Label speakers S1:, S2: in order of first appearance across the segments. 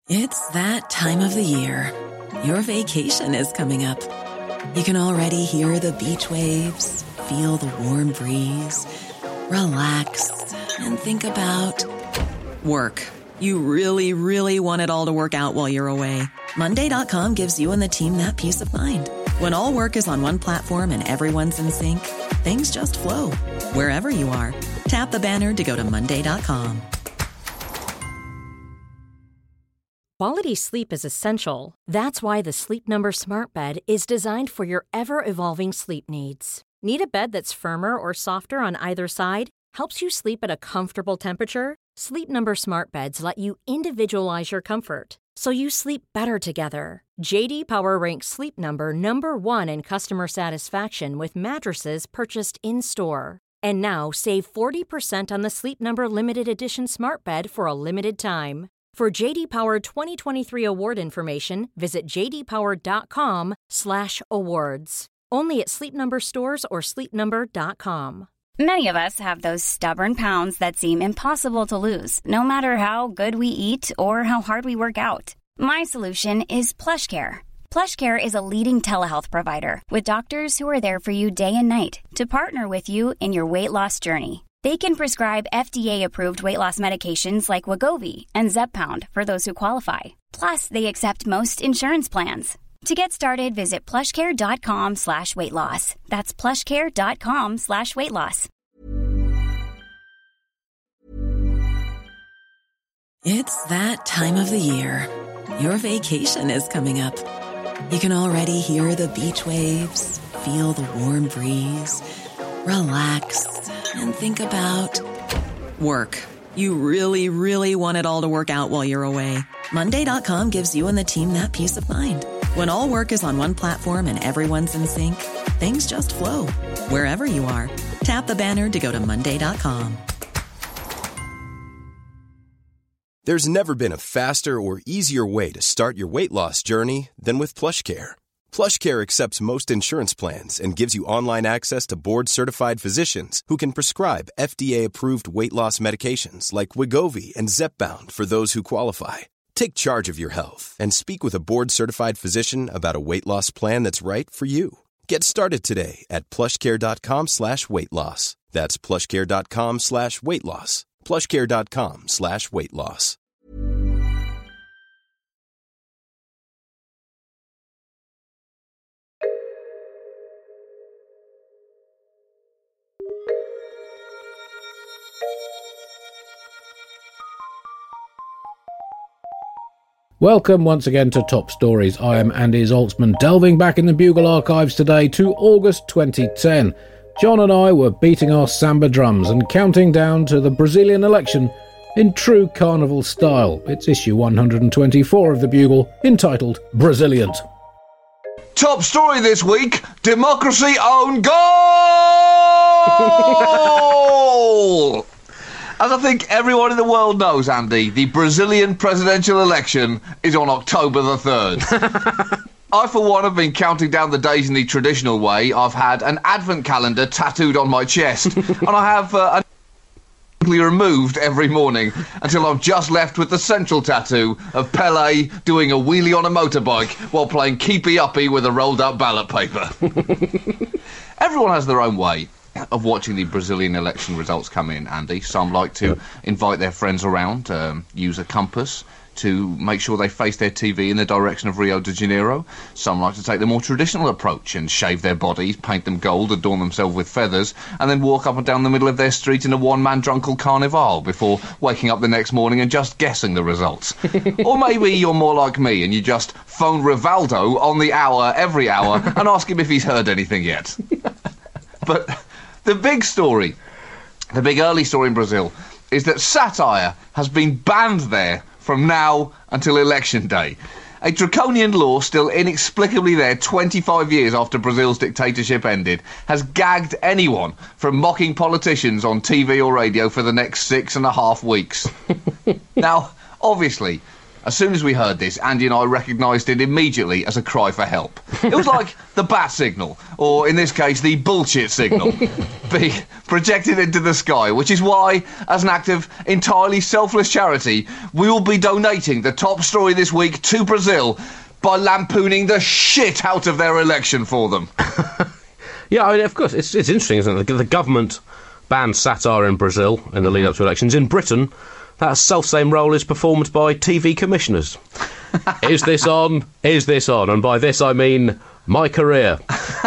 S1: It's that time of the year. Your vacation is coming up. You can already hear the beach waves, feel the warm breeze, relax, and think about work. You really, really want it all to work out while you're away. Monday.com gives you and the team that peace of mind. When all work is on one platform and everyone's in sync, things just flow. Wherever you are, tap the banner to go to Monday.com.
S2: Quality sleep is essential. That's why the Sleep Number Smart Bed is designed for your ever-evolving sleep needs. Need a bed that's firmer or softer on either side? Helps you sleep at a comfortable temperature? Sleep Number Smart Beds let you individualize your comfort, so you sleep better together. J.D. Power ranks Sleep Number number 1 in customer satisfaction with mattresses purchased in-store. And now, save 40% on the Sleep Number Limited Edition Smart Bed for a limited time. For J.D. Power 2023 award information, visit jdpower.com/awards. Only at Sleep Number stores or sleepnumber.com.
S3: Many of us have those stubborn pounds that seem impossible to lose, no matter how good we eat or how hard we work out. My solution is PlushCare. PlushCare is a leading telehealth provider with doctors who are there for you day and night to partner with you in your weight loss journey. They can prescribe FDA-approved weight loss medications like Wegovy and Zepbound for those who qualify. Plus, they accept most insurance plans. To get started, visit plushcare.com/weight loss. That's plushcare.com/weight loss.
S1: It's that time of the year. Your vacation is coming up. You can already hear the beach waves, feel the warm breeze, relax, and think about work. You really, really want it all to work out while you're away. Monday.com gives you and the team that peace of mind. When all work is on one platform and everyone's in sync, things just flow. Wherever you are, tap the banner to go to Monday.com.
S4: There's never been a faster or easier way to start your weight loss journey than with PlushCare. PlushCare accepts most insurance plans and gives you online access to board-certified physicians who can prescribe FDA-approved weight loss medications like Wegovy and Zepbound for those who qualify. Take charge of your health and speak with a board-certified physician about a weight loss plan that's right for you. Get started today at plushcare.com/weight loss. That's plushcare.com/weight loss. plushcare.com/weight loss.
S5: Welcome once again to Top Stories. I am Andy Zaltzman, delving back in the Bugle archives today to August 2010. John and I were beating our samba drums and counting down to the Brazilian election in true carnival style. It's issue 124 of the Bugle, entitled Braziliant.
S6: Top story this week, democracy own goal! As I think everyone in the world knows, Andy, the Brazilian presidential election is on October the 3rd. I, for one, have been counting down the days in the traditional way. I've had an advent calendar tattooed on my chest, and I have removed every morning until I'm just left with the central tattoo of Pelé doing a wheelie on a motorbike while playing keepy-uppy with a rolled-up ballot paper. Everyone has their own way of watching the Brazilian election results come in, Andy. Some like to invite their friends around, use a compass to make sure they face their TV in the direction of Rio de Janeiro. Some like to take the more traditional approach and shave their bodies, paint them gold, adorn themselves with feathers, and then walk up and down the middle of their street in a one-man drunkle carnival before waking up the next morning and just guessing the results. Or maybe you're more like me and you just phone Rivaldo on the hour, every hour, and ask him if he's heard anything yet. But the big story, the big early story in Brazil, is that satire has been banned there from now until election day. A draconian law still inexplicably there 25 years after Brazil's dictatorship ended has gagged anyone from mocking politicians on TV or radio for the next 6.5 weeks. Now, obviously, As soon as we heard this, Andy and I recognised it immediately as a cry for help. It was like the bat signal, or in this case, the bullshit signal, be projected into the sky, which is why, as an act of entirely selfless charity, we will be donating the top story this week to Brazil by lampooning the shit out of their election for them.
S7: Yeah, I mean, of course, it's interesting, isn't it? The government banned satire in Brazil in the lead-up to elections. In Britain, that self-same role is performed by TV commissioners. Is this on? Is this on? And by this I mean my career.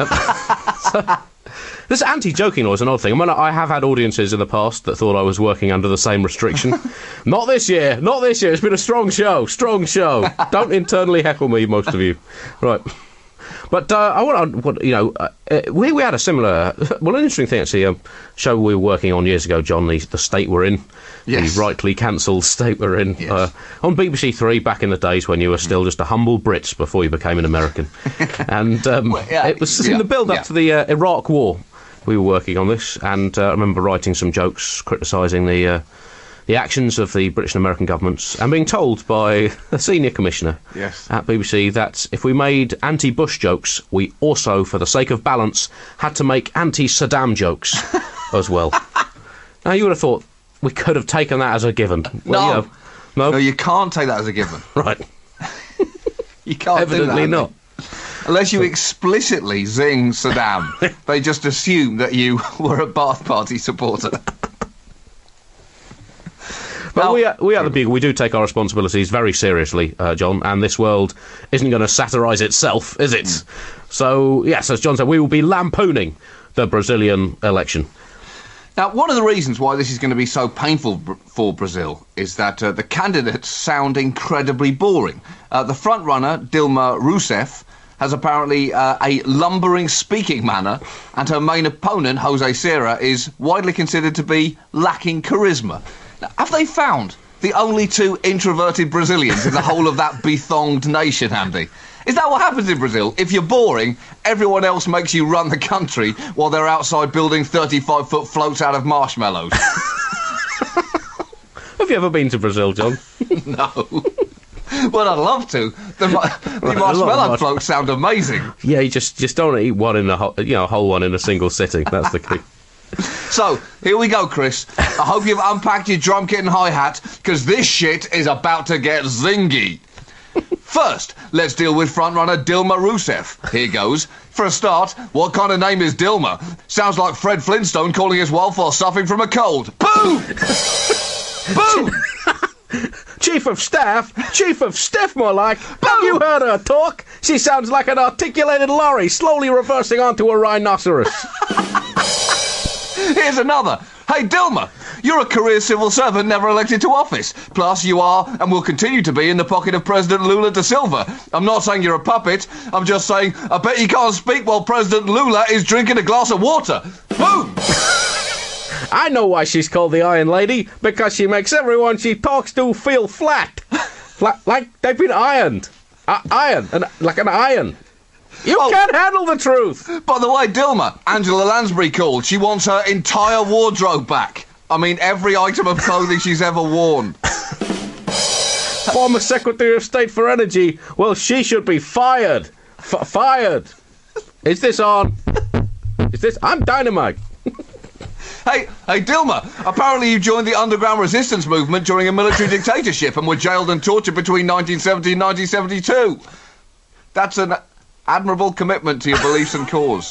S7: This anti-joking law is an odd thing. I mean, I have had audiences in the past that thought I was working under the same restriction. Not this year. Not this year. It's been a strong show. Strong show. Don't internally heckle me, most of you. Right. But I want to, we had a similar, an interesting thing actually, a show we were working on years ago, John, the state we're in, yes. The rightly cancelled state we're in, yes. On BBC Three back in the days when you were still just a humble Brit before you became an American. And it was in the build-up to the Iraq War. We were working on this, and I remember writing some jokes criticising the actions of the British and American governments, and being told by a senior commissioner at BBC that if we made anti-Bush jokes, we also, for the sake of balance, had to make anti-Saddam jokes as well. Now, you would have thought we could have taken that as a given. Well,
S6: no, you can't take that as a given.
S7: Right.
S6: You can't
S7: Evidently
S6: do that.
S7: not.
S6: Unless you explicitly zing Saddam, they just assume that you were a Ba'ath Party supporter.
S7: But we at the Bugle, we do take our responsibilities very seriously, John, and this world isn't going to satirise itself, is it? So, yes, as John said, we will be lampooning the Brazilian election.
S6: Now, one of the reasons why this is going to be so painful for Brazil is that the candidates sound incredibly boring. The front-runner, Dilma Rousseff, has apparently a lumbering speaking manner, and her main opponent, José Serra, is widely considered to be lacking charisma. Now, have they found the only two introverted Brazilians in the whole of that bethonged nation, Andy? Is that what happens in Brazil? If you're boring, everyone else makes you run the country while they're outside building 35-foot floats out of marshmallows.
S7: Have you ever been to Brazil, John?
S6: No. Well, I'd love to. The marshmallow floats sound amazing.
S7: Yeah, you just don't eat one in a whole one in a single sitting. That's the key.
S6: So, here we go, Chris. I hope you've unpacked your drum kit and hi-hat, because this shit is about to get zingy. First, let's deal with frontrunner Dilma Rousseff. Here goes. For a start, what kind of name is Dilma? Sounds like Fred Flintstone calling his wife while suffering from a cold. Boom! Boom!
S7: Chief of Staff, more like. Have you heard her talk? She sounds like an articulated lorry slowly reversing onto a rhinoceros.
S6: Here's another. Hey, Dilma, you're a career civil servant never elected to office. Plus, you are, and will continue to be, in the pocket of President Lula da Silva. I'm not saying you're a puppet. I'm just saying, I bet you can't speak while President Lula is drinking a glass of water. Boom!
S7: I know why she's called the Iron Lady, because she makes everyone she talks to feel flat. Like they've been ironed. Like an iron. You can't handle the truth!
S6: By the way, Dilma, Angela Lansbury called. She wants her entire wardrobe back. I mean, every item of clothing she's ever worn.
S7: Former Secretary of State for Energy, well, she should be fired. Fired. Is this on? I'm Dynamite.
S6: Hey, Dilma, apparently you joined the underground resistance movement during a military dictatorship and were jailed and tortured between 1970 and 1972. That's an admirable commitment to your beliefs and cause.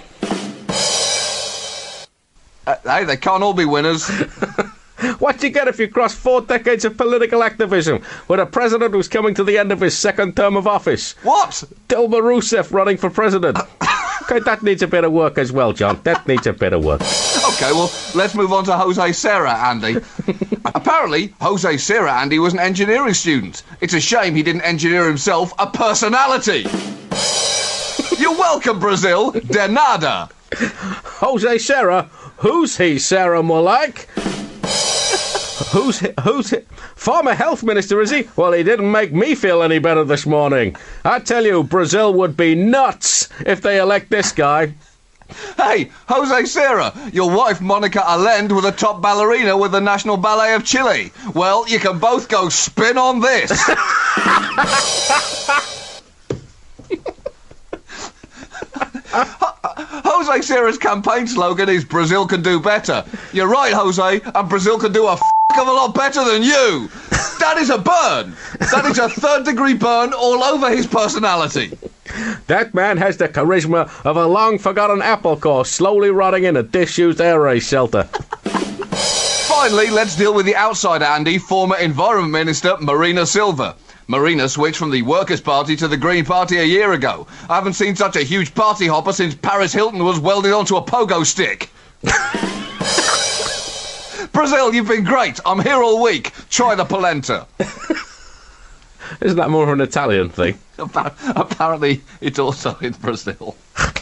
S6: Hey, they can't all be winners.
S7: What you get if you cross 4 decades of political activism with a president who's coming to the end of his second term of office?
S6: What?
S7: Dilma Rousseff running for president. Okay, that needs a bit of work as well, John. That needs a bit of work.
S6: OK, well, let's move on to José Serra, Andy. Apparently, José Serra, Andy, was an engineering student. It's a shame he didn't engineer himself a personality. You're welcome, Brazil. De nada.
S7: José Serra? Who's he, Sarah, more like? Who's former health minister, is he? Well, he didn't make me feel any better this morning. I tell you, Brazil would be nuts if they elect this guy.
S6: Hey, Jose Serra, your wife Monica Allende was a top ballerina with the National Ballet of Chile. Well, you can both go spin on this. Jose Serra's campaign slogan is Brazil can do better. You're right, Jose, and Brazil can do a of a lot better than you. That is a burn. That is a third-degree burn all over his personality.
S7: That man has the charisma of a long-forgotten apple core slowly rotting in a disused air raid shelter.
S6: Finally, let's deal with the outsider, Andy, former Environment Minister Marina Silva. Marina switched from the Workers' Party to the Green Party a year ago. I haven't seen such a huge party hopper since Paris Hilton was welded onto a pogo stick. Brazil, you've been great. I'm here all week. Try the polenta.
S7: Isn't that more of an Italian thing?
S6: Apparently, it's also in Brazil.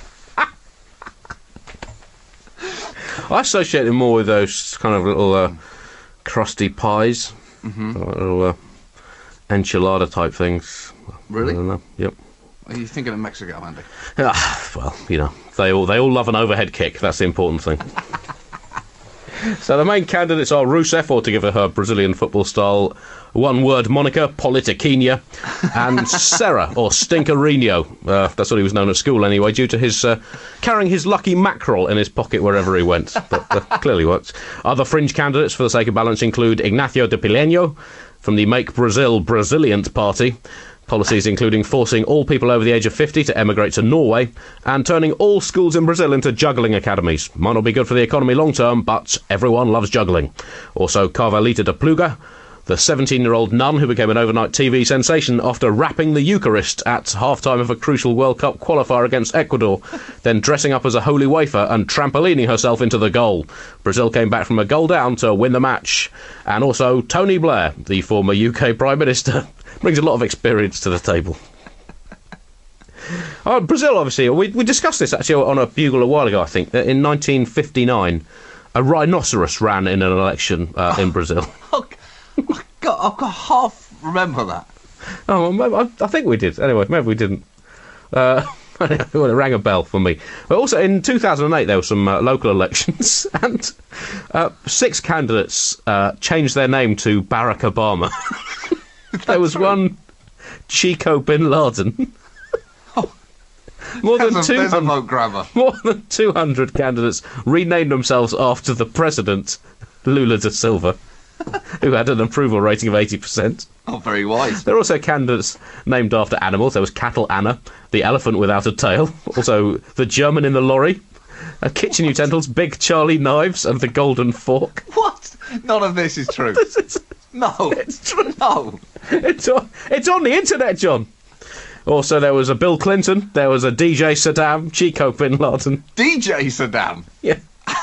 S7: I associate it more with those kind of little crusty pies.
S6: Mm-hmm.
S7: Little enchilada type things.
S6: Really?
S7: I don't know. Yep.
S6: Are you thinking of Mexico, Andy?
S7: Well, you know, they all love an overhead kick. That's the important thing. So the main candidates are Rousseff, or to give her Brazilian football style one-word moniker, Politiquinha, and Serra, or Stinkerino. That's what he was known at school anyway, due to his carrying his lucky mackerel in his pocket wherever he went. But clearly works. Other fringe candidates, for the sake of balance, include Ignacio de Pileño from the Make Brazil Braziliant party. Policies including forcing all people over the age of 50 to emigrate to Norway and turning all schools in Brazil into juggling academies. Might not be good for the economy long term, but everyone loves juggling. Also, Carvalita de Pluga, the 17-year-old nun who became an overnight TV sensation after rapping the Eucharist at half-time of a crucial World Cup qualifier against Ecuador, then dressing up as a holy wafer and trampolining herself into the goal. Brazil came back from a goal down to win the match. And also Tony Blair, the former UK Prime Minister, brings a lot of experience to the table. Brazil, obviously, we discussed this actually on a bugle a while ago, I think, that in 1959, a rhinoceros ran in an election in Brazil.
S6: I got half remember that.
S7: Oh, I think we did. Anyway, maybe we didn't. It rang a bell for me. But also in 2008 there were some local elections, and 6 candidates changed their name to Barack Obama. There was one Chico bin Laden. More than 200
S6: vote grabber.
S7: More than 200 candidates renamed themselves after the president, Lula da Silva, who had an approval rating of 80%.
S6: Oh, very wise.
S7: There are also candidates named after animals. There was Cattle Anna, the elephant without a tail, also the German in the lorry, kitchen utensils, Big Charlie knives, and the golden fork.
S6: What? None of this is true. No.
S7: It's true.
S6: No.
S7: It's on the internet, John. Also, there was a Bill Clinton, there was a DJ Saddam, Chico bin Laden.
S6: DJ Saddam?
S7: Yeah.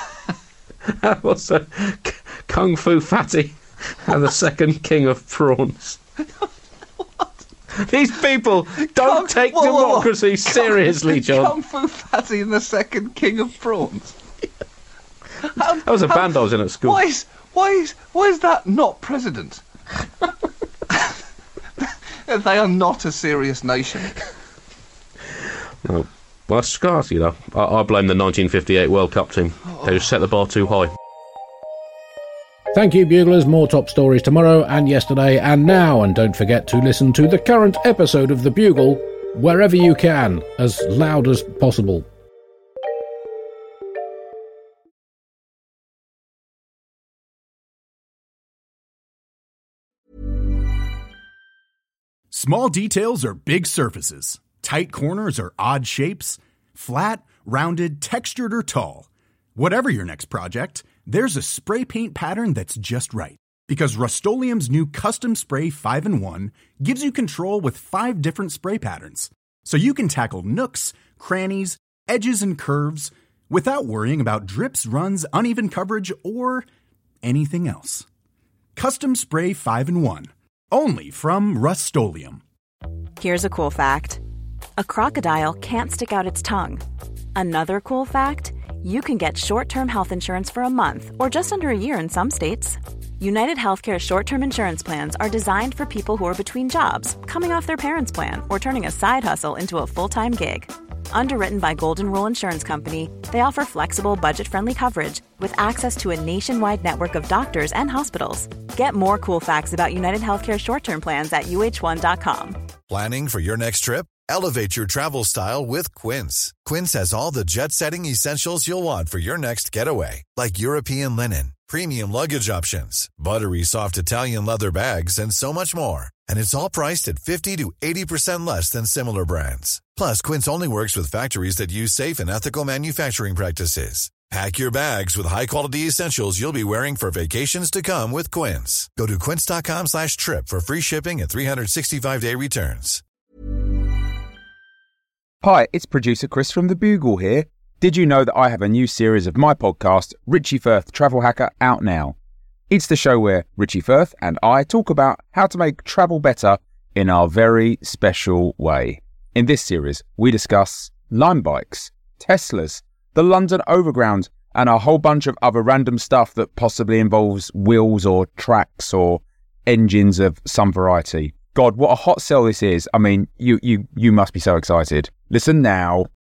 S7: Also, Kung Fu Fatty and the second king of prawns.
S6: What?
S7: These people don't take democracy seriously, John.
S6: Kung Fu Fatty and the second king of prawns?
S7: That was a band I was in at school.
S6: Why is that not president? They are not a serious nation.
S7: No. Well, scars, you know. I blame the 1958 World Cup team. They just set the bar too high.
S5: Thank you, Buglers. More top stories tomorrow and yesterday and now. And don't forget to listen to the current episode of The Bugle wherever you can, as loud as possible.
S8: Small details are big surfaces. Tight corners are odd shapes. Flat, rounded, textured, or tall. Whatever your next project, there's a spray paint pattern that's just right. Because Rust-Oleum's new Custom Spray 5-in-1 gives you control with 5 different spray patterns. So you can tackle nooks, crannies, edges, and curves without worrying about drips, runs, uneven coverage, or anything else. Custom Spray 5-in-1. Only from Rust-Oleum.
S9: Here's a cool fact. A crocodile can't stick out its tongue. Another cool fact, you can get short-term health insurance for a month or just under a year in some states. United Healthcare short-term insurance plans are designed for people who are between jobs, coming off their parents' plan, or turning a side hustle into a full-time gig. Underwritten by Golden Rule Insurance Company, they offer flexible, budget-friendly coverage with access to a nationwide network of doctors and hospitals. Get more cool facts about United Healthcare short-term plans at uh1.com.
S10: Planning for your next trip? Elevate your travel style with Quince. Quince has all the jet-setting essentials you'll want for your next getaway, like European linen, premium luggage options, buttery soft Italian leather bags, and so much more. And it's all priced at 50 to 80% less than similar brands. Plus, Quince only works with factories that use safe and ethical manufacturing practices. Pack your bags with high-quality essentials you'll be wearing for vacations to come with Quince. Go to quince.com/trip for free shipping and 365-day returns.
S11: Hi, it's producer Chris from The Bugle here. Did you know that I have a new series of my podcast, Richie Firth Travel Hacker, out now? It's the show where Richie Firth and I talk about how to make travel better in our very special way. In this series, we discuss Lime bikes, Teslas, the London Overground, and a whole bunch of other random stuff that possibly involves wheels or tracks or engines of some variety. God, what a hot sell this is. I mean, you must be so excited. Listen now.